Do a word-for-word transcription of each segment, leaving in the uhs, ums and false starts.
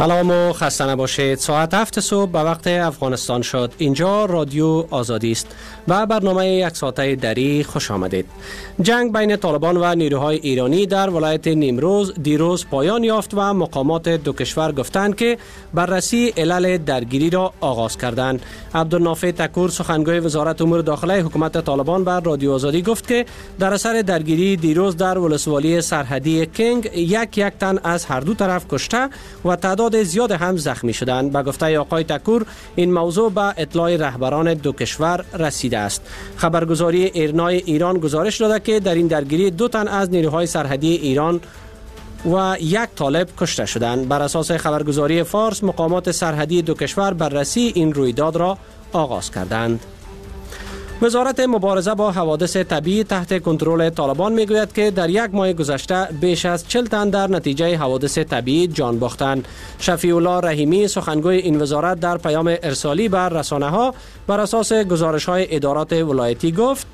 سلام و خسته نباشید. ساعت هفت صبح به وقت افغانستان شد. اینجا رادیو آزادی است و برنامه یک ساعته دری خوش آمدید. جنگ بین طالبان و نیروهای ایرانی در ولایت نیمروز دیروز پایان یافت و مقامات دو کشور گفتند که بررسی علل درگیری را آغاز کردند. عبدالنافع تکور سخنگوی وزارت امور داخلی حکومت طالبان بر رادیو آزادی گفت که در اثر درگیری دیروز در ولسوالی سرحدی کنگ یک یک تن از هر دو طرف کشته و تعداد زیاد هم زخمی شدند. به گفته آقای تکور این موضوع به اطلاع رهبران دو کشور رسیده است. خبرگزاری ایرنای ایران گزارش داده که در این درگیری دو تن از نیروهای سرحدی ایران و یک طالب کشته شدند. بر اساس خبرگزاری فارس مقامات سرحدی دو کشور بررسی این رویداد را آغاز کردند. وزارت مبارزه با حوادث طبیعی تحت کنترل طالبان میگوید که در یک ماه گذشته بیش از چهل تن در نتیجه حوادث طبیعی جان باختند. شفیع الله رحیمی سخنگوی این وزارت در پیام ارسالی بر رسانه ها بر اساس گزارش های ادارات ولایتی گفت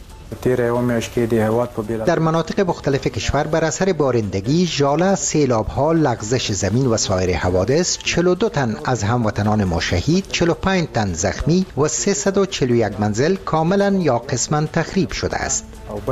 در مناطق مختلف کشور بر اثر بارندگی، ژاله، سیلاب‌ها، لغزش زمین و سایر حوادث چهل و دو تن از هموطنان ما شهید، چهل و پنج تن زخمی و سیصد و چهل و یک منزل کاملا یا قسما تخریب شده است.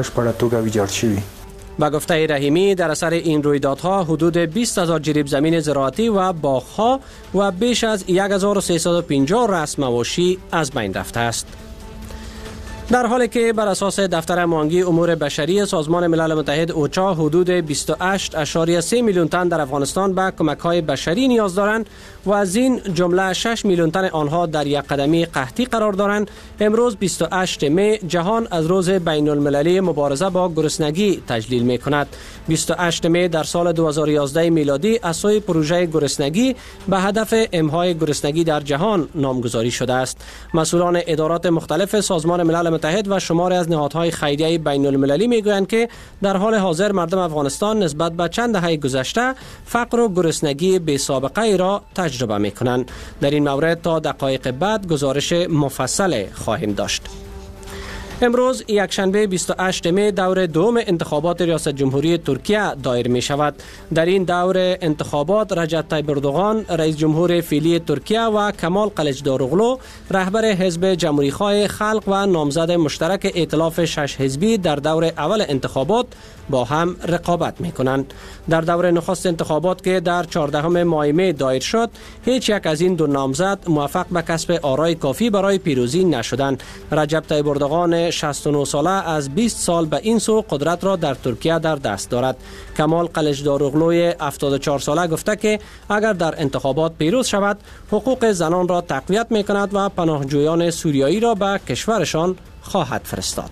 با گفته رحیمی در اثر این رویدادها حدود بیست هزار جریب زمین زراعتی و باغ‌ها و بیش از یک هزار و سیصد و پنجاه رأس مواشی از بین رفته است. در حالی که بر اساس دفتر مانگی امور بشری سازمان ملل متحد اوچا حدود بیست و هشت ممیز سه میلیون تن در افغانستان به کمک‌های بشری نیاز دارند و از این جمله شش میلیون تن آنها در یک قدمی قحطی قرار دارند، امروز بیست و هشت می جهان از روز بین المللی مبارزه با گرسنگی تجلیل می کند. بیست و هشت می در سال دو هزار و یازده میلادی از سوی پروژه گرسنگی به هدف امحای گرسنگی در جهان نامگذاری شده است. مسئولان ادارات مختلف سازمان ملل متحد و شماری از نهادهای خیریه بین المللی میگویند که در حال حاضر مردم افغانستان نسبت به چند دهه گذشته فقر و گرسنگی بی سابقه ای را تجربه میکنند. در این مورد تا دقایق بعد گزارش مفصل خواهیم داشت. امروز یک شنبه بیست و هشت می دور دوم انتخابات ریاست جمهوری ترکیه دایر می شود. در این دور انتخابات رجب طیب اردوغان رئیس جمهور فعلی ترکیه و کمال کلچداروغلو رهبر حزب جمهوریخواه خلق و نامزد مشترک ائتلاف شش حزبی در دور اول انتخابات با هم رقابت می کنند. در دور نخست انتخابات که در چهاردهم ماه می دایر شد، هیچ یک از این دو نامزد موفق به کسب آرای کافی برای پیروزی نشدند. رجب طیب اردوغان شصت و نه ساله از بیست سال به این سو قدرت را در ترکیه در دست دارد. کمال کلچداروغلوی هفتاد و چهار ساله گفته که اگر در انتخابات پیروز شود حقوق زنان را تقویت می کند و پناهجویان سوریایی را به کشورشان خواهد فرستاد.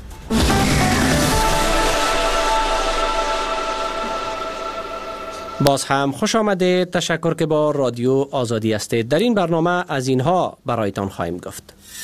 باز هم خوش آمدید. تشکر که با رادیو آزادی هستید. در این برنامه از اینها برایتان خواهیم گفت.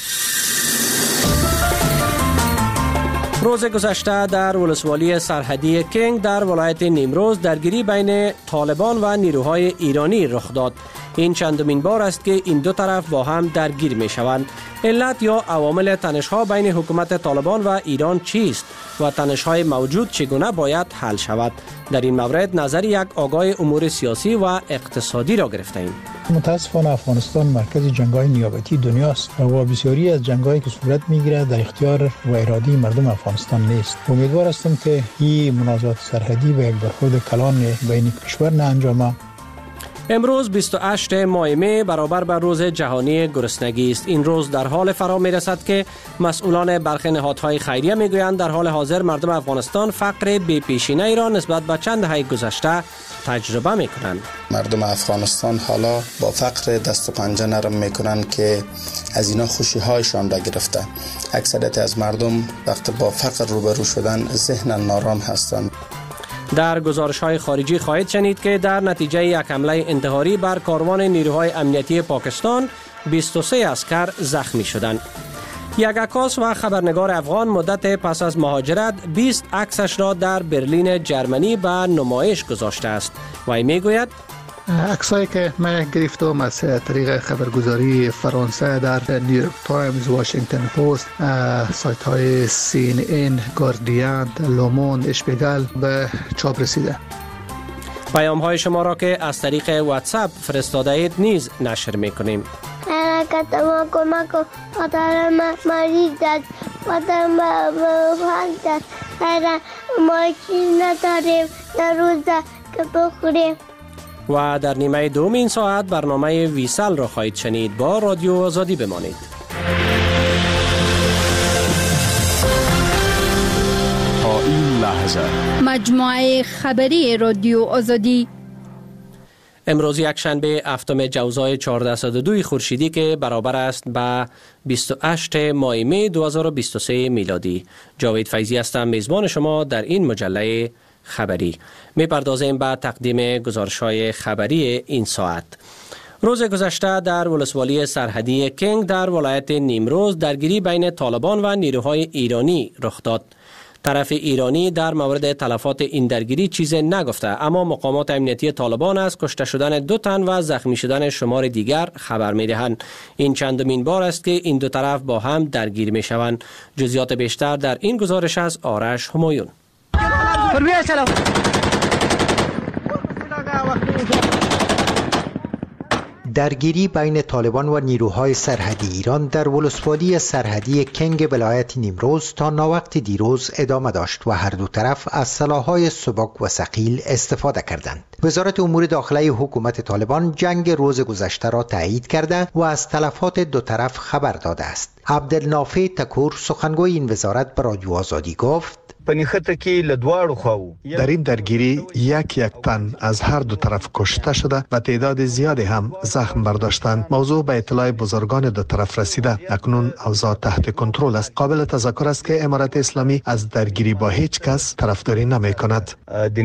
روز گذشته در ولسوالی سرحدی کنگ در ولایت نیمروز درگیری بین طالبان و نیروهای ایرانی رخ داد. این چندمین بار است که این دو طرف با هم درگیر می شوند. علت یا عوامل تنش‌ها بین حکومت طالبان و ایران چیست و تنش‌های موجود چگونه باید حل شود؟ در این مورد نظر یک آگاه امور سیاسی و اقتصادی را گرفته‌ایم. متاسفانه افغانستان مرکز جنگ‌های نیابتی دنیاست و بسیاری از جنگ‌هایی که صورت می‌گیرد در اختیار و اراده مردم افغانستان نیست. امیدوار هستم که این منازعات سرحدی به یک برخورد کلان بین کشور نه انجامد. امروز بیست و هشت ماه می برابر بر روز جهانی گرسنگی است. این روز در حال فرا می رسد که مسئولان برخی نهادهای خیریه می گویند در حال حاضر مردم افغانستان فقر بی پیشینه ای را نسبت به چند دهه گذشته تجربه می کنند. مردم افغانستان حالا با فقر دست و پنجه نرم می کنند که از اینا خوشی هایشان را گرفته. اکثریت از مردم وقت با فقر روبرو شدن ذهن نارام هستند. در گزارش‌های خارجی خواهید شنید که در نتیجه یک حمله انتحاری بر کاروان نیروهای امنیتی پاکستان بیست و سه عسکر زخمی شدند. یک عکاس و خبرنگار افغان مدت پس از مهاجرت بیست عکسش را در برلین جرمنی به نمایش گذاشته است و ای میگوید عکسایی که من گرفتم از طریق خبرگزاری فرانسه در نیویورک تایمز، واشنگتن پست، سایت های سی ان ان، گاردین، لوموند، اشپیگل به چاپ رسیده. پیام های شما را که از طریق واتساپ فرستاده اید نیز نشر میکنیم. حرکت ما کمک کن. مادر من مریض است. مادر من فلج است. ما چیز نداریم در روزه که بخوریم. و در نیمه دوم این ساعت برنامه ویسل را خواهید شنید. با رادیو آزادی بمانید. تا این لحظه مجموعه خبری رادیو آزادی. امروز یک شنبه هفتم جوزای چهارصد و دو خورشیدی که برابر است به بیست و هشتم ماه می دو هزار و بیست و سه میلادی. جاوید فیضی هستم، میزبان شما در این مجله خبری. می پردازیم به تقدیم گزارش‌های خبری این ساعت. روز گذشته در ولسوالی سرحدی کنگ در ولایت نیمروز درگیری بین طالبان و نیروهای ایرانی رخ داد. طرف ایرانی در مورد تلفات این درگیری چیزی نگفته، اما مقامات امنیتی طالبان از کشته شدن دو تن و زخمی شدن شمار دیگر خبر می دهند. این چندمین بار است که این دو طرف با هم درگیر می شوند. جزئیات بیشتر در این گزارش از آرش همایون. درگیری بین طالبان و نیروهای سرحدی ایران در ولسوالی سرحدی کنگ ولایت نیمروز تا ناوقت دیروز ادامه داشت و هر دو طرف از سلاح‌های سبک و ثقیل استفاده کردند. وزارت امور داخلی حکومت طالبان جنگ روز گذشته را تایید کرده و از تلفات دو طرف خبر داده است. عبدالنافع تکور سخنگوی این وزارت به رادیو آزادی گفت: در این درگیری یک یک تن از هر دو طرف کشته شده و تعداد زیادی هم زخم برداشتند. موضوع به اطلاع بزرگان دو طرف رسیده. اکنون اوضاع تحت کنترل است. قابل تذکر است که امارت اسلامی از درگیری با هیچ کس طرفداری نمی کند.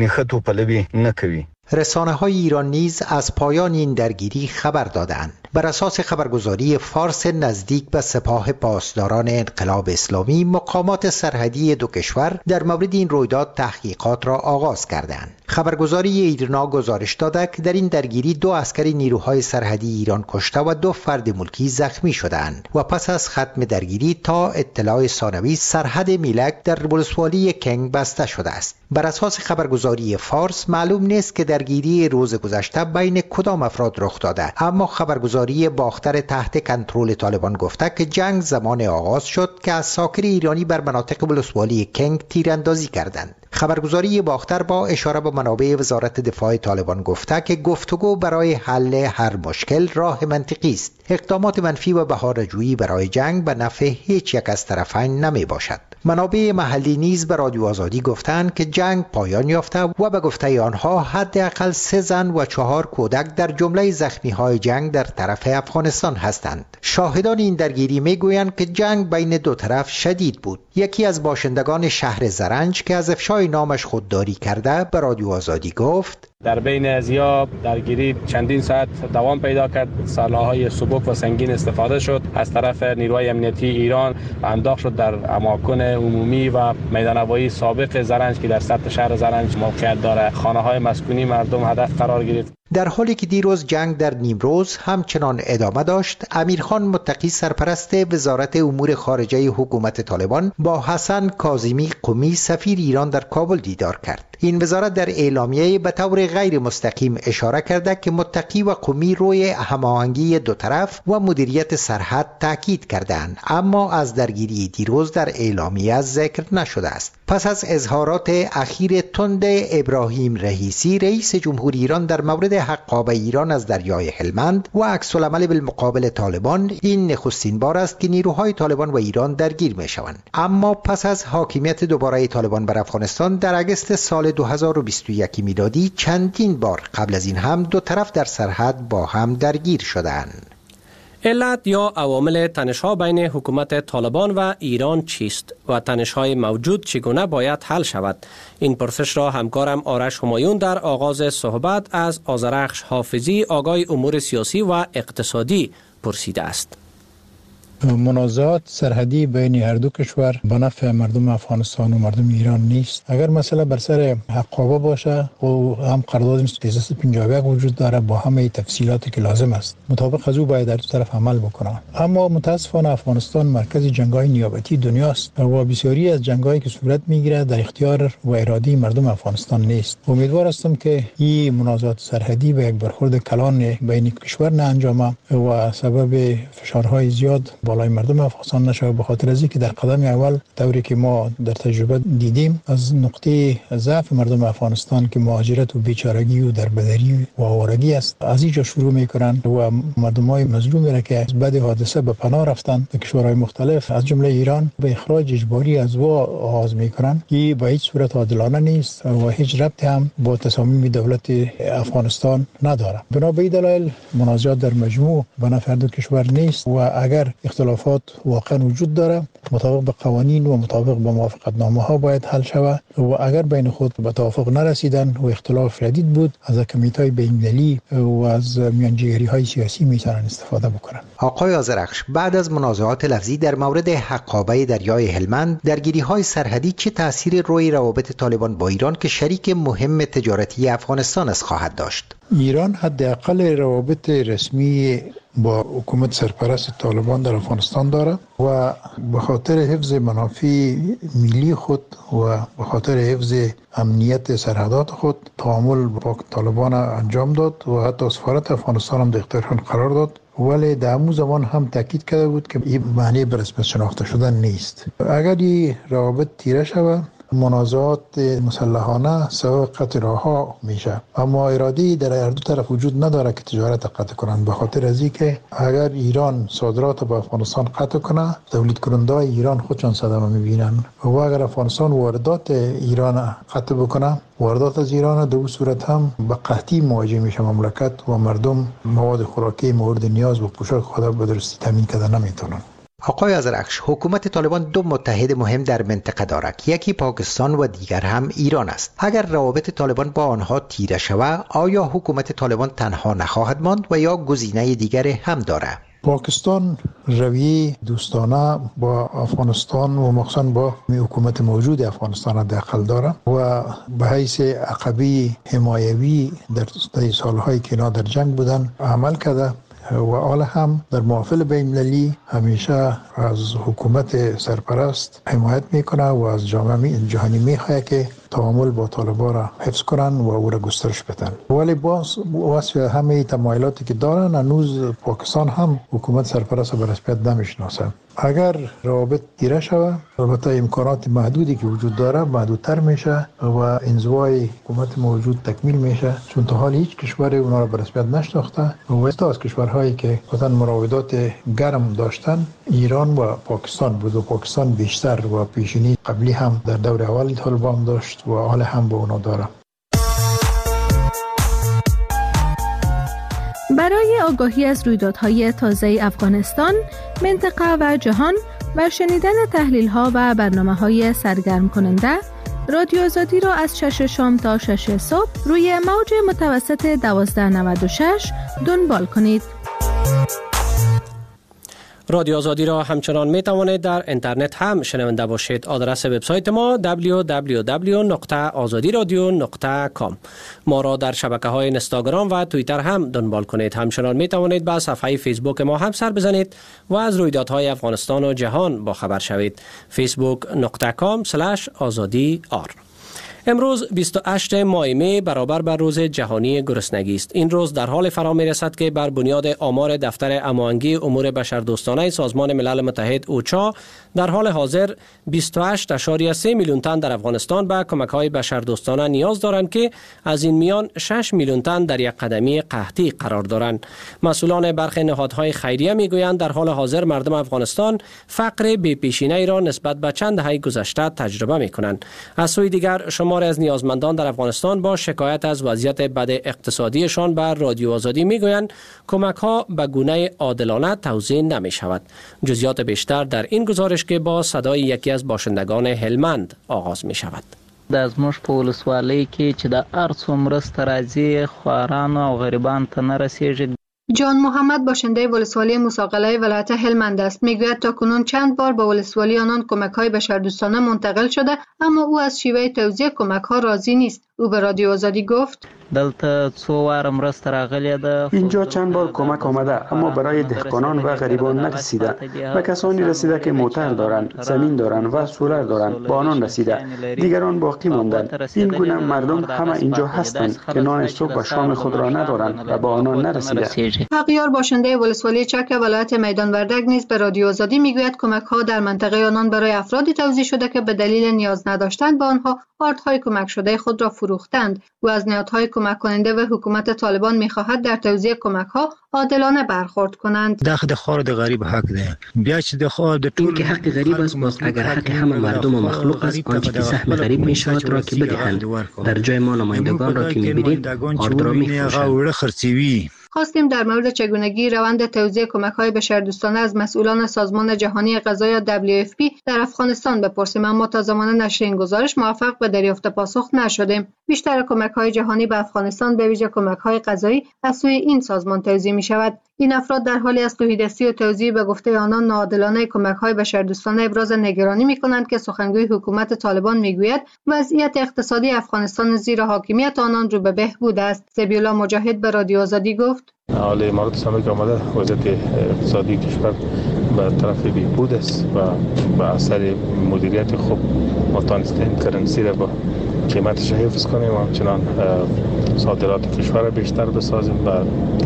رسانه های ایران نیز از پایان این درگیری خبر دادند. بر اساس خبرگزاری فارس نزدیک به سپاه پاسداران انقلاب اسلامی، مقامات سرحدی دو کشور در مورد این رویداد تحقیقات را آغاز کردند. خبرگزاری ایرنا گزارش داده که در این درگیری دو عسکر نیروهای سرحدی ایران کشته و دو فرد ملکی زخمی شدند و پس از ختم درگیری تا اطلاع ثانوی سرحد میلک در ولسوالی کنگ بسته شده است. بر اساس خبرگزاری فارس معلوم نیست که درگیری روز گذشته بین کدام افراد رخ داده، اما خبرگزاری باختر تحت کنترل طالبان گفته که جنگ زمان آغاز شد که عساکر ایرانی بر مناطق ولسوالی کنگ تیراندازی کردند. خبرگزاری باختر با اشاره به منابع وزارت دفاع طالبان گفته که گفتگو برای حل هر مشکل راه منطقی است. اقدامات منفی و بهاره‌جویی برای جنگ به نفع هیچ یک از طرفین نمی باشد. منابع محلی نیز به رادیو آزادی گفتند که جنگ پایان یافته و به گفته آنها حداقل سه زن و چهار کودک در جمله زخمی‌های جنگ در طرف افغانستان هستند. شاهدان این درگیری میگویند که جنگ بین دو طرف شدید بود. یکی از باشندگان شهر زرنج که از افشای نامش خودداری کرده به رادیو آزادی گفت: در بین ازیا درگیری چندین ساعت دوام پیدا کرد. سلاح‌های سبک و سنگین استفاده شد از طرف نیروهای امنیتی ایران و انداخت شد در اماکن عمومی و میدانوایی سابق زرنج که در سطح شهر زرنج موقعیت دارد. خانه‌های مسکونی مردم هدف قرار گرفت. در حالی که دیروز جنگ در نیمروز همچنان ادامه داشت، امیرخان متقی سرپرست وزارت امور خارجه حکومت طالبان با حسن کاظمی قمی سفیر ایران در کابل دیدار کرد. این وزارت در اعلامیه به طور غیر مستقیم اشاره کرده که متقی و قمی روی هماهنگی دو طرف و مدیریت سرحد تاکید کردند، اما از درگیری دیروز در اعلامیه ذکر نشده است. پس از اظهارات اخیر تند ابراهیم رئیسی رئیس جمهوری ایران در مورد حقاب ایران از دریای هلمند و عکس العمل بالمقابل طالبان، این نخستین بار است که نیروهای طالبان و ایران درگیر می شوند. اما پس از حاکمیت دوباره طالبان بر افغانستان در اگست سال دو هزار و بیست و یک میلادی چندین بار قبل از این هم دو طرف در سرحد با هم درگیر شدند. علت یا عوامل تنش‌ها بین حکومت طالبان و ایران چیست و تنش‌های موجود چگونه باید حل شود؟ این پرسش را همکارم آرش همایون در آغاز صحبت از آذرخش حافظی آگاه امور سیاسی و اقتصادی پرسیده است. منازعات سرحدی بین هر دو کشور به نفع مردم افغانستان و مردم ایران نیست. اگر مسئله بر سر حقابه باشه و هم قرارداد سیصد و پنجاه و یک وجود داره با همه تفصیلاتی که لازم است، مطابق از او باید در دو طرف عمل بکنه. اما متاسفانه افغانستان مرکز جنگ‌های نیابتی دنیاست و بسیاری از جنگ‌هایی که صورت میگیره در اختیار و اراده مردم افغانستان نیست. امیدوار هستم که این منازعات سرحدی به یک برخورد کلان بین کشور نه انجامه و سبب فشارهای زیاد بالای مردم افغانستان نشه، به خاطر از اینکه در قدم اول طوری که ما در تجربه دیدیم از نقطه ضعف مردم افغانستان که مهاجرت و بیچارگی و دربدری و آوارگی است، از اینجا شروع میکنن و مردمای مظلومی را که بعد حادثه به پناه رفتن به کشورهای مختلف از جمله ایران به اخراج اجباری از وا آغاز میکنن. این به هیچ صورت عادلانه نیست و هیچ ربطی هم با تصامیم دولت افغانستان نداره. بنا به این دلایل منازعات در مجموع به نفع دو کشور نیست و اگر اختلافات واقعا وجود داره مطابق به قوانین و مطابق به موافقتنامه ها باید حل شود و اگر بین خود به توافق نرسیدن و اختلاف شدید بود از کمیته بین‌المللی و از میانجیگری های سیاسی میتونن استفاده بکنن. آقای آذرخش، بعد از منازعات لفظی در مورد حقابه دریای هلمند، درگیری های سرحدی چه تأثیری روی روابط طالبان با ایران که شریک مهم تجارتی افغانستان است خواهد داشت؟ ایران حداقل روابط رسمی با حکومت سرپرست طالبان در افغانستان داره و به خاطر حفظ منافع ملی خود و به خاطر حفظ امنیت سرحدات خود تعامل با طالبان انجام داد و حتی سفارت افغانستان هم در اختیارشان قرار داد، ولی در همون زمان هم تاکید کرده بود که این معنی به رسمیت شناخته شدن نیست. اگر این روابط تیره شود منازعات مسلحانه سبب قطع راه‌ها میشه، اما ارادی در هر دو طرف وجود نداره که تجارت قطع کنند، به خاطر از اینکه اگر ایران صادرات به افغانستان قطع کنه تولید کننده‌های ایران خودشان صدمه میبینن و اگر افغانستان واردات ایران قطع بکنه واردات از ایران در اون صورت هم به قحطی مواجه میشه مملکت و مردم مواد خوراکی مورد نیاز و پوشاک خود به درستی تامین کرده نمیتونن. آقای آذرخش، حکومت طالبان دو متحد مهم در منطقه دارد، یکی پاکستان و دیگر هم ایران است. اگر روابط طالبان با آنها تیره شود آیا حکومت طالبان تنها نخواهد ماند و یا گزینه دیگر هم دارد؟ پاکستان رویه دوستانه با افغانستان و مخصوصا با حکومت موجود افغانستان حداقل داره و به حیث عقبی حمایوی در سالهای که اینا در جنگ بودن عمل کرده و حالا هم در محافل بین‌المللی همیشه از حکومت سرپرست حمایت میکنه و از جامعه جهانی میخواه که تعامل با طالبان را حفظ کنن و او را گسترش بدن. ولی باز واسه همه تمایلاتی که دارن هنوز پاکستان هم حکومت سرپرست به رسمیت نمیشناسه. اگر روابط تیره شود البته امکانات محدودی که وجود داره محدودتر میشه و انزوای حکومت موجود تکمیل میشه، چون تا حال هیچ کشوری اونا را به رسمیت نشناخته و استا از کشورهایی که مثلا مراودات گرم داشتن ایران و پاکستان بود و پاکستان بیشتر و پیشینی قبلی هم در دور اول طالبان داشت و حال هم با اونا داره. برای آگاهی از رویدادهای تازه افغانستان، منطقه و جهان و شنیدن تحلیل‌ها و برنامه‌های سرگرم کننده، رادیو آزادی را از شش شام تا شش صبح روی موج متوسط دوازده نود و شش دنبال کنید. رادیو آزادی را همچنان می توانید در اینترنت هم شنونده باشید. آدرس وبسایت ما دبلیو دبلیو دبلیو دات آزادی رادیو دات کام. ما را در شبکه های اینستاگرام و توییتر هم دنبال کنید. همچنان می توانید به صفحه فیسبوک ما هم سر بزنید و از رویدادهای افغانستان و جهان با خبر شوید. فیسبوک دات کام اسلش آزادی آر. امروز بیست و هشتم ماه می برابر بر روز جهانی گرسنگی است. این روز در حال فرا می رسد که بر بنیاد آمار دفتر هماهنگی امور بشردوستانه سازمان ملل متحد اوچا در حال حاضر بیست و هشت اشاری سه میلیون تن در افغانستان به کمک‌های بشردوستانه نیاز دارند که از این میان شش میلیون تن در یک قدمی قحطی قرار دارند. مسئولان برخی نهادهای خیریه میگویند در حال حاضر مردم افغانستان فقر بی‌پیشینه‌ای را نسبت به چند دهه گذشته تجربه می‌کنند. از سوی دیگر شمار از نیازمندان در افغانستان با شکایت از وضعیت بد اقتصادیشان بر رادیو آزادی میگویند کمک‌ها به گونه عادلانه توزیع نمی‌شود. جزئیات بیشتر در این گزارش که با صدای یکی از باشندگان هلمند آغاز می‌شود. د زموږ په ولسوالۍ کې چې د هر څو مرسته راځي خوارانو او غریبانو ته نه رسیږي. جان محمد باشنده ولسوالی موسی ولایت هلمند است. میگوید تا کنون چند بار به ولسوالی آنان کمک‌های بشردوستانه منتقل شده، اما او از شیوه توزیع کمک‌ها راضی نیست. او به رادیو آزادی گفت: اینجا چند بار کمک آمده اما برای دهقانان و غریبان نرسیده و کسانی رسیده که موتر دارند، زمین دارند و سولر دارند با آنان رسیده، دیگران باقی ماندند. این گونه مردم همه اینجا هستند که نان صبح و شام خود را ندارند و با آنان نرسیده. حقیار باشنده ولسوالی چک ولایت میدان وردک نیز به رادیو آزادی میگوید کمک‌ها در منطقه آنان برای افرادی توزیع شده که به دلیل نیاز نداشتن به آنها آردهای کمک شده خود را فروختند. و از نهادهای کمک کننده و حکومت طالبان می‌خواهد در توزیع کمک‌ها عادلانه برخورد کنند. داخل خور د غریب حق ده. بیا چې د خو د این که حق غریب است، باز اگر حق همه مردم و مخلوق است، آنچه که سهم غریب می‌شود را که بدهند. در جای ما نمایندگان را که می‌بینید آرد را می‌فروشند. خواستیم در مورد چگونگی روند توزیع کمک‌های بشردوستانه از مسئولان سازمان جهانی غذا یا دبلیو اف پی در افغانستان بپرسیم، اما تا زمان نشر این گزارش موفق به دریافت پاسخ نشدیم. بیشتر کمک‌های جهانی به افغانستان به ویژه کمک‌های غذایی از سوی این سازمان توزیع می‌شود. این افراد در حالی از تهیدستی و توزیع به گفته آنان ناعادلانه کمک‌های بشردوستانه ابراز نگرانی می‌کنند که سخنگوی حکومت طالبان می‌گوید وضعیت اقتصادی افغانستان زیر حاکمیت آنان رو به بهبود است. سبیلا مجاهد به رادیو آزادی گفت: حال امارات اسلامی که آمده وضعیت اقتصادی کشور به طرف بهبود است و به اثر مدیریت خوب ما تانستیم کرنسی را با قیمتش حفظ کنیم و همچنان صادرات کشور را بیشتر بسازیم و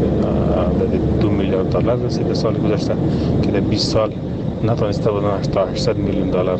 عدد دو میلیارد دلار رسید سال گذشته که در بیست سال نتونسته بودن تا هشتصد میلیون دلار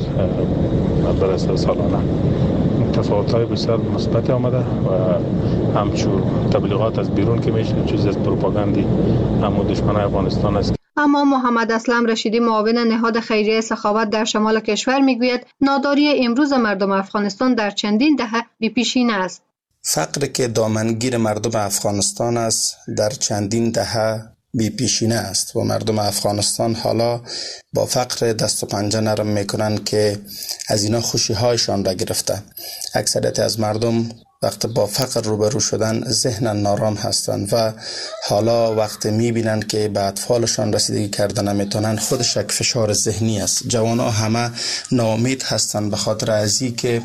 برسه سالانه. تفاوت‌های بسیار مثبت آمده و همچون تبلیغات از بیرون که میشه چیز از پروپاگاندی همون دشمن افغانستان است. اما محمد اسلم رشیدی معاون نهاد خیریه سخاوت در شمال کشور میگوید ناداری امروز مردم افغانستان در چندین دهه بی‌پیشینه است. فقر که دامنگیر مردم افغانستان است در چندین دهه بی‌پیشینه است و مردم افغانستان حالا با فقر دست و پنجه نرم میکنن که از اینا خوشی هایشان را گرفته. اکثریت از مردم وقت با فقر روبرو شدن ذهن نارام هستند و حالا وقت میبینن که به اطفالشان رسیدگی کردن نمیتونن خودش یک فشار ذهنی است. جوانها همه ناامید هستند به خاطر از این که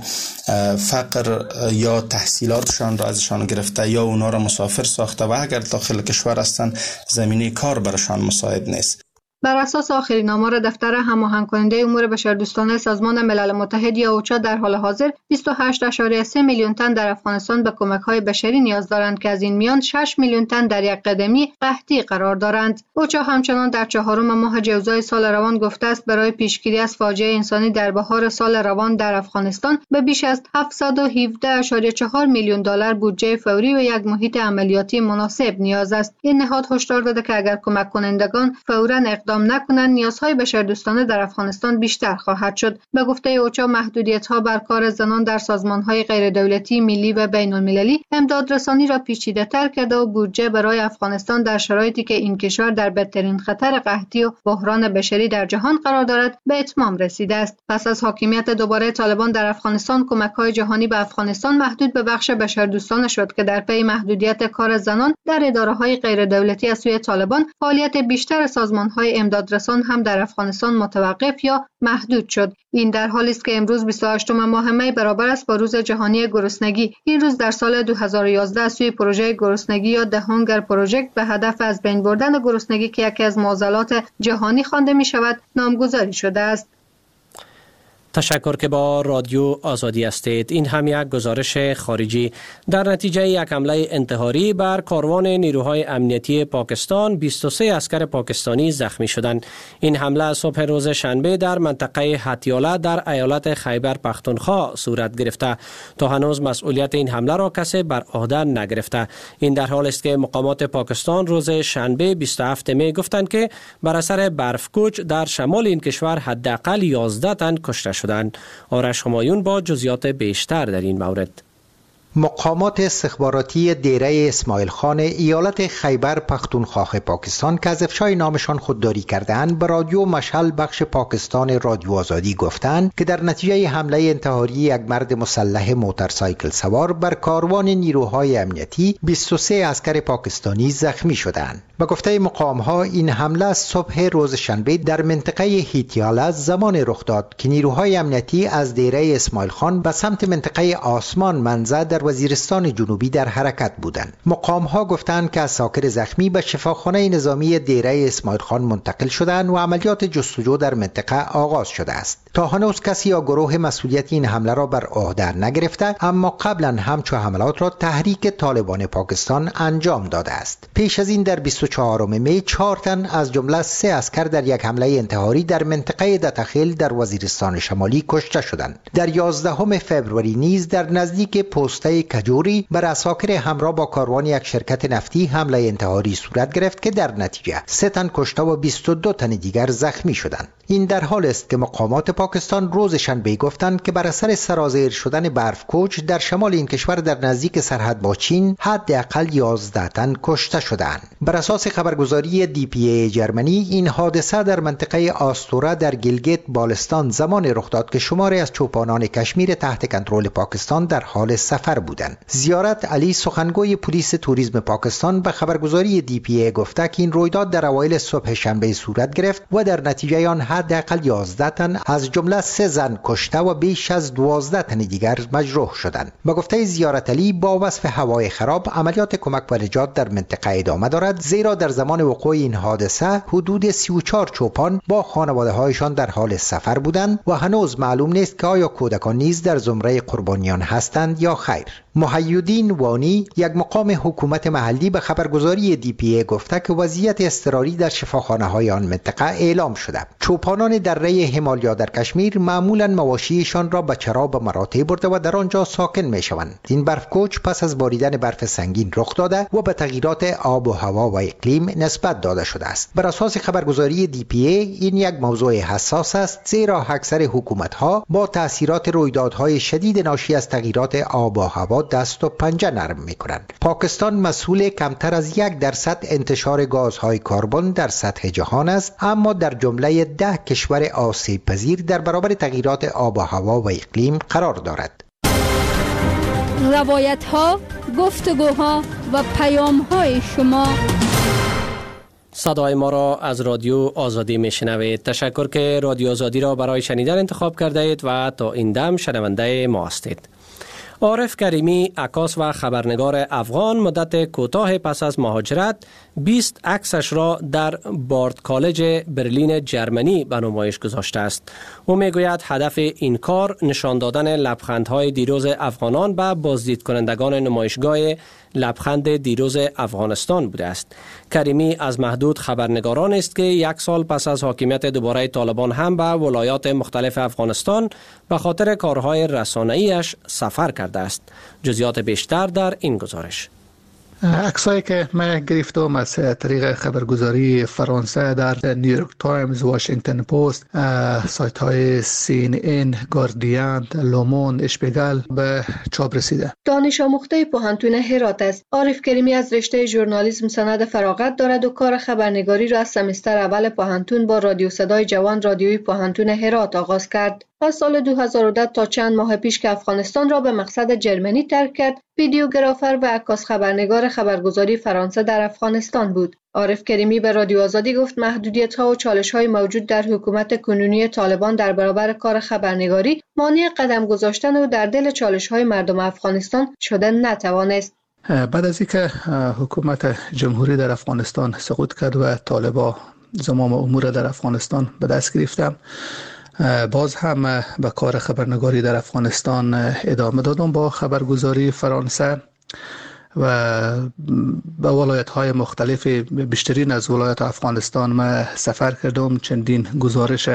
فقر یا تحصیلاتشان را ازشان گرفته یا اونا را مسافر ساخته و اگر داخل کشور هستند زمینه کار برشان مساعد نیست. بر اساس آخرین آمار دفتر هماهنگ کننده امور بشردوستانه سازمان ملل متحد یا اوچا در حال حاضر بیست و هشت ممیز سه میلیون تن در افغانستان به کمک‌های بشری نیاز دارند که از این میان شش میلیون تن در یک قدمی قحطی قرار دارند. اوچا همچنان در چهارم ماه جوزای سال روان گفته است برای پیشگیری از فاجعه انسانی در بهار سال روان در افغانستان به بیش از هفتصد و هفده ممیز چهار میلیون دلار بودجه فوری و یک محیط عملیاتی مناسب نیاز است. این نهاد هشدار داده که اگر کمک کنندگان فوراً اقدام نکنند نیازهای بشردوستانه در افغانستان بیشتر خواهد شد. به گفته اوچا محدودیت‌ها بر کار زنان در سازمان‌های غیردولتی ملی و بین‌المللی امدادرسانی را پیچیده‌تر کرده و بودجه برای افغانستان در شرایطی که این کشور در بدترین خطر قحطی و بحران بشری در جهان قرار دارد به اتمام رسیده است. پس از حاکمیت دوباره طالبان در افغانستان کمک‌های جهانی به افغانستان محدود به بخش بشردوستانه شد که در پی محدودیت کار زنان در اداره‌های غیردولتی از سوی طالبان فعالیت بیشتر سازمان‌های امدادرسان هم در افغانستان متوقف یا محدود شد. این در حالی است که امروز بیست و هشتم ماه می برابر است با روز جهانی گرسنگی. این روز در سال دو هزار و یازده از سوی پروژه گرسنگی یا The Hunger Project به هدف از بین بردن گرسنگی که یکی از معضلات جهانی خوانده می شود نامگذاری شده است. تشکر که با رادیو آزادی هستید. این هم یک گزارش خارجی. در نتیجه یک حمله انتحاری بر کاروان نیروهای امنیتی پاکستان بیست و سه عسکر پاکستانی زخمی شدند. این حمله صبح روز شنبه در منطقه هتیاله در ایالت خیبر پختونخوا صورت گرفته. تا هنوز مسئولیت این حمله را کسی بر عهده نگرفته. این در حالی است که مقامات پاکستان روز شنبه بیست و هفت می گفتند که بر اثر برفکوچ در شمال این کشور حداقل یازده تن کشته شدند. آرش همایون با جزئیات بیشتر در این مورد. مقامات استخباراتی دیره اسماعیل خان ایالت خیبر پختونخوا پاکستان که از افشای نامشان خودداری کردند به رادیو مشعل بخش پاکستان رادیو آزادی گفتند که در نتیجه حمله انتحاری یک مرد مسلح موتورسایکل سوار بر کاروان نیروهای امنیتی بیست و سه عسکر پاکستانی زخمی شدند. به گفته مقام‌ها این حمله صبح روز شنبه در منطقه هیتیالا زمان رخ داد که نیروهای امنیتی از دیره اسماعیل خان به سمت منطقه آسمان منزه در وزیرستان جنوبی در حرکت بودند. مقام‌ها گفتند که اساکر زخمی به شفاخانه نظامی دیره اسماعیل خان منتقل شدند و عملیات جستجو در منطقه آغاز شده است. تا هنوز کسی یا گروه مسئولیت این حمله را بر عهده نگرفته، اما قبلا همچو حملات را تحریک طالبان پاکستان انجام داده است. پیش از این در بیست و چهارم می چهار تن از جمله سه عسکر در یک حمله انتحاری در منطقه دتخیل در وزیرستان شمالی کشته شدند. در یازدهم فوریه نیز در نزدیک پسته کجوری بر عساکر همراه با کاروان یک شرکت نفتی حمله انتحاری صورت گرفت که در نتیجه سه تن کشته و بیست و دو تن دیگر زخمی شدند. این در حال است که مقامات پاکستان روز شنبه گفتند که بر اثر سرازیر شدن برف کوچ در شمال این کشور در نزدیک سرحد با چین حداقل یازده تن کشته شدند. بر اساس خبرگزاری دی پی ای جرمنی این حادثه در منطقه آستورا در گیلگیت بالستان زمان رخ داد که شماری از چوپانان کشمیر تحت کنترل پاکستان در حال سفر بودند. زیارت علی سخنگوی پلیس توریسم پاکستان به خبرگزاری دی پی ای گفته که این رویداد در اوایل صبح شنبه صورت گرفت و در نتیجه آن حداقل یازده تن از جمله سه زن کشته و بیش از دوازده تن دیگر مجروح شدند. به گفته زیارت علی با وصف هوای خراب عملیات کمک و نجات در منطقه ادامه دارد، زیرا در زمان وقوع این حادثه حدود سی و چهار چوپان با خانواده هایشان در حال سفر بودند و هنوز معلوم نیست که آیا کودکان نیز در زمره قربانیان هستند یا خیر. محیدین وانی یک مقام حکومت محلی به خبرگزاری دی پی ای گفته که وضعیت اضطراری در شفاخانه های آن منطقه اعلام شده. چوپانان دره همالیا در کشمیر معمولا مواشیشان را به چرا به مراتع برده و در آنجا ساکن می شوند. این برف کوچ پس از باریدن برف سنگین رخ داده و به تغییرات آب و هوا و اقلیم نسبت داده شده است. بر اساس خبرگزاری دی پی ای این یک موضوع حساس است، زیرا اکثر حکومت ها با تاثیرات رویدادهای شدید ناشی از تغییرات آب و هوا دست و پنجه نرم میکنند. پاکستان مسئول کمتر از یک درصد انتشار گازهای کربن در سطح جهان است، اما در جمله ده کشور آسیب پذیر در برابر تغییرات آب و هوا و اقلیم قرار دارد. روایت ها، گفتگوها و پیام های شما. صدای ما را از رادیو آزادی میشنوید. تشکر که رادیو آزادی را برای شنیدن انتخاب کرده اید و تا این دم شنونده ما هستید. عارف کریمی، عکاس و خبرنگار افغان، مدت کوتاه پس از مهاجرت بیست عکسش را در بارد کالج برلین جرمنی به نمایش گذاشته است. او میگوید هدف این کار نشان دادن لبخندهای دیروز افغانان به بازدید کنندگان نمایشگاه لبخند دیروز افغانستان بوده است. کریمی از محدود خبرنگاران است که یک سال پس از حاکمیت دوباره طالبان هم به ولایات مختلف افغانستان به خاطر کارهای رسانه‌ایش سفر کرده است. جزئیات بیشتر در این گزارش. عکسایی که من گرفتم از طریق خبرگزاری فرانسه در نیویورک تایمز، واشنگتن پست، سایت های سی ان ان، گاردین، لوموند، اشپیگل به چاپ رسیده. دانش آموخته پوهنتون هرات است. عارف کریمی از رشته ژورنالیسم سند فراغت دارد و کار خبرنگاری را از سمستر اول پوهنتون با رادیو صدای جوان رادیوی پوهنتون هرات آغاز کرد. از سال دو هزار و ده تا چند ماه پیش که افغانستان را به مقصد جرمنی ترک کرد، ویدیوگرافر و عکاس خبرنگار خبرگزاری فرانسه در افغانستان بود. عارف کریمی به رادیو آزادی گفت محدودیت‌ها و چالش‌های موجود در حکومت کنونی طالبان در برابر کار خبرنگاری مانع قدم گذاشتن و در دل چالش‌های مردم افغانستان شدن نتوانست. بعد از اینکه حکومت جمهوری در افغانستان سقوط کرد و طالبان زمام امور در افغانستان به دست گرفتند، باز هم به کار خبرنگاری در افغانستان ادامه دادم با خبرگزاری فرانسه و به ولایت‌های مختلف، بیشترین از ولایت افغانستان ما سفر کردم. چندین گزارش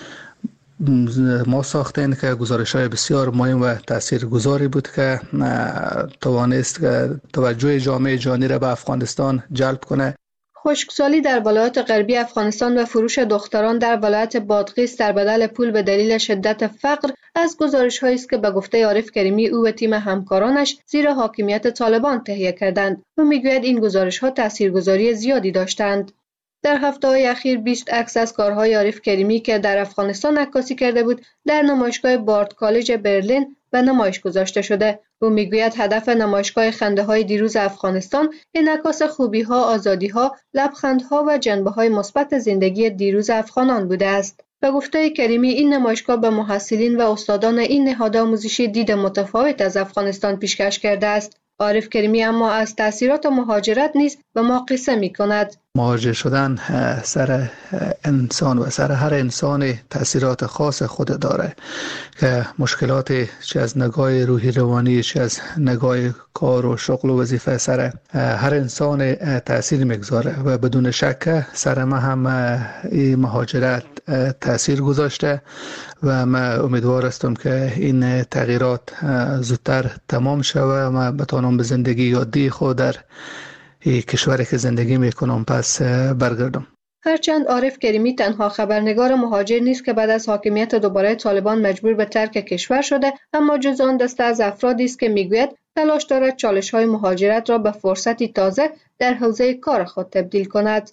ما ساختیم که گزارش‌های بسیار مهم و تاثیرگذاری بود که توانست توجه جامعه جهانی را به افغانستان جلب کنه. خشکسالی در ولایت غربی افغانستان و فروش دختران در ولایت بادغیس در بدل پول به دلیل شدت فقر از گزارش‌هایی است که به گفته عارف کریمی او و تیم همکارانش زیر حاکمیت طالبان تهیه کردند. او میگوید این گزارش‌ها تاثیرگذاری زیادی داشتند. در هفته‌های اخیر بیست عکس از کارهای عارف کریمی که در افغانستان عکاسی کرده بود در نمایشگاه بارت کالج برلین به نمایش گذاشته شده. او میگوید هدف نمایشگاه خنده‌های دیروز افغانستان انعکاس خوبی‌ها، آزادی‌ها، لبخندها و جنبه‌های مثبت زندگی دیروز افغانان بوده است. به گفته کریمی این نمایشگاه به محصلین و استادان این نهاد آموزشی دید متفاوت از افغانستان پیشکش کرده است. عارف کریمی اما از تأثیرات مهاجرت نیز به ما قصه می‌کند. مهاجر شدن سر انسان و سر هر انسان تأثیرات خاص خود داره که مشکلات چه از نگاه روحی روانی چه از نگاه کار و شغل و وظیفه سر هر انسان تأثیر میگذاره و بدون شک سر ما هم این مهاجرت تأثیر گذاشته و ما امیدوار هستم که این تغییرات زودتر تمام شود و ما بتونم به زندگی عادی خود در این کشوری که زندگی میکنم پس برگردم. هرچند عارف کریمی تنها خبرنگار مهاجر نیست که بعد از حاکمیت دوباره طالبان مجبور به ترک کشور شده، اما جز آن دسته از افرادی است که میگوید تلاش دارد چالش‌های مهاجرت را به فرصتی تازه در حوزه کار خود تبدیل کند.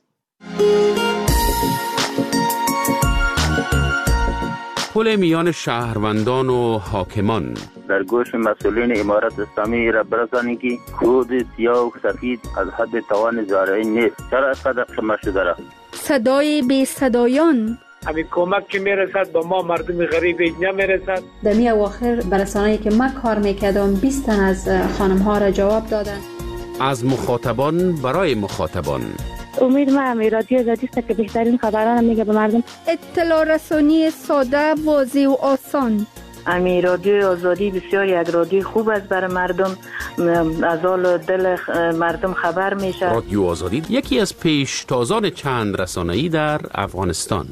پل میان شهروندان و حاکمان در گوش مسئولین امارت اسلامی را برسانید که کود سیاه و سفید از حد توان زارعی نیست. چرا اینقدر قیمت شده را؟ صدای بی صدایان همین کمک که میرسد به ما مردم غریب اینجا میرسد. در می اواخر برسانه‌ای که من کار میکردم بیست تن از خانم ها را جواب دادن. از مخاطبان برای مخاطبان. امید ما هم رادیو آزادی است که بهترین خبران میگه به مردم. اطلاع رسانی ساده، واضح و آسان. امی رادیو آزادی بسیار یک رادیو خوب است برای مردم، از حال دل مردم خبر میشه. رادیو آزادی یکی از پیشتازان چند رسانه‌ای در افغانستان.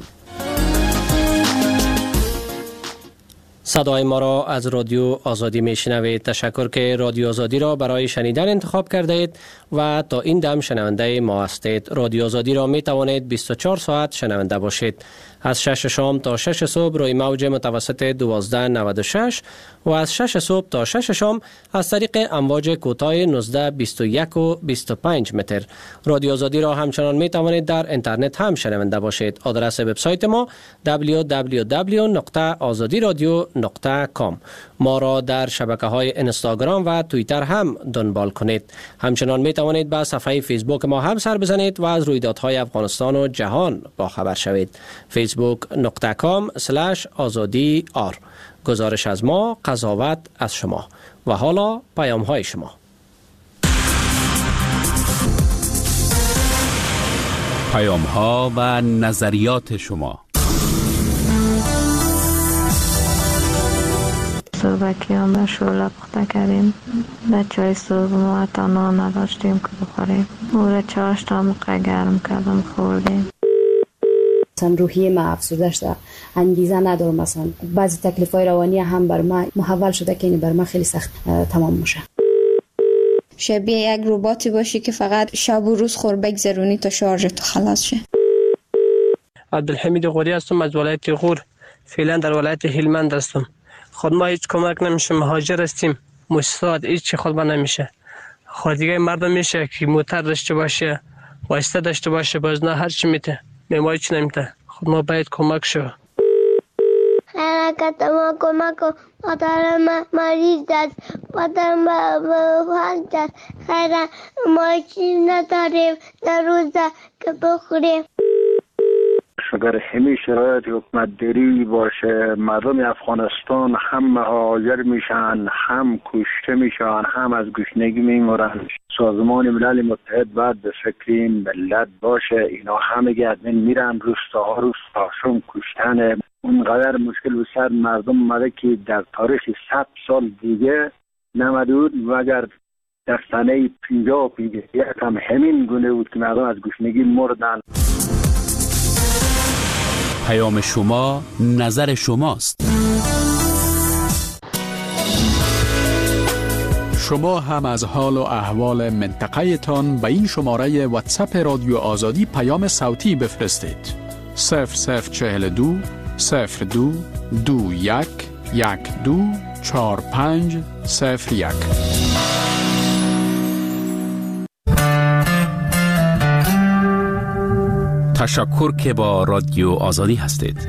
صدای ما را از رادیو آزادی میشنوید. تشکر که رادیو آزادی را برای شنیدن انتخاب کرده اید و تا این دم شنونده ما هستید. رادیو آزادی را می توانید بیست و چهار ساعت شنونده باشید. از شش شام تا شش صبح روی موج متوسط دوازده نود و شش و از شش صبح تا شش شام از طریق امواج کوتاه نوزده بیست و یک و بیست و پنج متر. رادیو آزادی را همچنان می توانید در اینترنت هم شنونده باشید. آدرس وبسایت ما دبلیو دبلیو دبلیو نقطه آزادی رادیو نقطه کام. ما را در شبکه‌های اینستاگرام و توییتر هم دنبال کنید. همچنان می توانید به صفحه فیسبوک ما هم سر بزنید و از رویدادهای افغانستان و جهان با خبر شوید. فیسبوک نقطه کام سلش آزادی آر. گزارش از ما، قضاوت از شما. و حالا پیام های شما. پیام ها و نظریات شما. صبحکی هم به شوله پخته کردیم، به چای صبح ما حتی نان نداشتیم که بخوریم، او را چاش تا موقع گرم کردم خوردیم. مثلا روحیه ما افسرده شده، انگیزه ندارم، مثلا بعضی تکلیفای روانی هم بر ما محول شده که این بر ما خیلی سخت تمام میشه. شبیه یک رباتی باشی که فقط شب و روز خور بگذرونی تا شارژت خلاص شه. عبدالحمید غوری هستم از ولایت غور، فعلا در ولایت هلمند هستم. خود ما هیچ کمک نمیشه، مهاجر هستیم، مستعد هیچ چی خود ما نمیشه. خود دیگه مردم میشه که موتر داشته باشه، واسطه داشته باشه، باز نه هر چی میته، ما هیچ نمیته. خود ما باید کمک شو. حرکت ما کمک کن، مادر ما مریض است، مادر ما بفند است، خیلی ما چیز نداریم در روزه که بخوریم. اگر همین شرایط حکومت داری باشه، مردم افغانستان هم مهاجر میشن، هم کشته میشن، هم از گشنگی میمرن. سازمان ملل متحد باید به فکر این ملت باشه. اینا همه ادمین میرن روستاها روستاشون کشتن. اونقدر مشکل به سر مردم اومده که در تاریخ صد سال دیگه نمدود و اگر در سنه پنجاه و پنجاه یک هم همین گونه بود که مردم از گشنگی مردن. پیام شما، نظر شماست. شما هم از حال و احوال منطقه تان به این شماره واتساپ رادیو آزادی پیام صوتی بفرستید. صفر صفر چهل دو صفر دو دو یک یک دو چهار پنج صفر یک. تشکر که با رادیو آزادی هستید.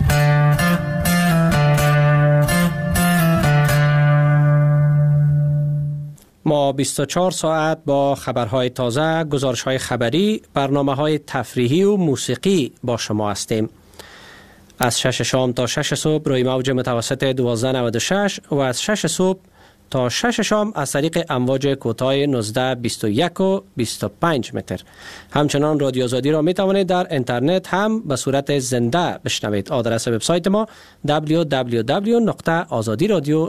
ما بیست و چهار ساعت با خبرهای تازه، گزارش‌های خبری، برنامه‌های تفریحی و موسیقی با شما هستیم. از شش شام تا شش صبح روی موج متوسط دوازده نود و شش و از شش صبح تا شش شام از طریق امواج کوتاه نوزده بیست و یک و بیست و پنج متر. همچنان رادیو آزادی را می توانید در اینترنت هم به صورت زنده بشنوید. آدرس وبسایت ما دبلیو دبلیو دبلیو دات آزادی رادیو